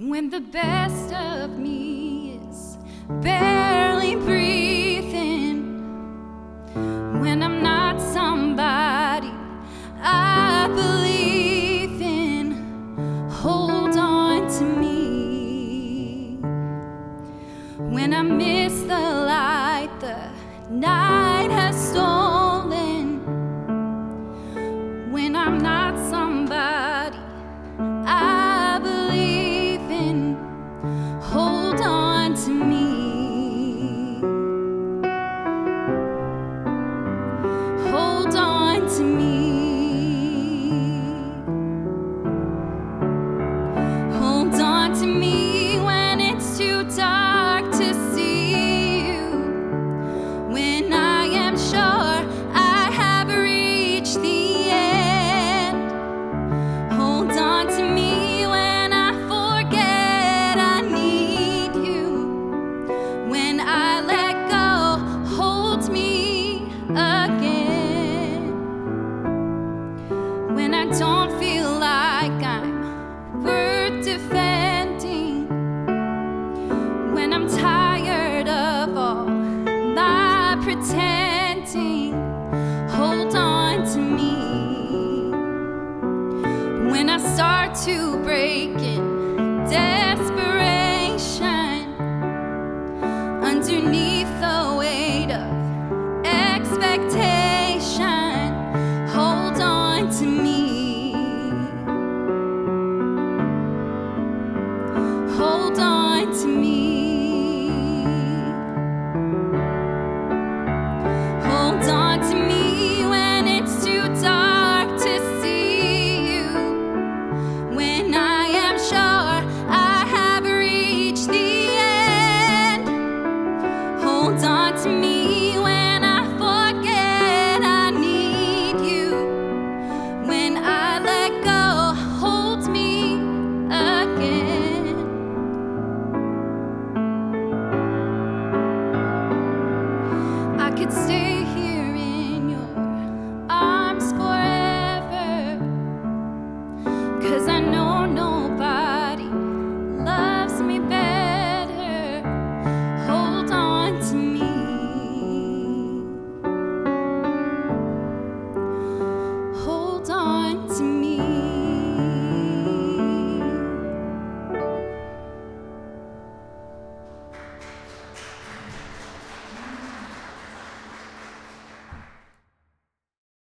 When the best of me is barely breathing, when I'm not somebody I believe in, hold on to me. When I miss the light the night has stolen, when I'm not somebody I believe in, hold on to me. Hold on to me. Hold on to me when it's too dark to see you, when I am sure I have reached the end. Hold on to me when I forget I need you, when I let go, hold me again. When I don't feel like I'm worth defending, when I'm tired of all my pretending, hold on to me. When I start to break it down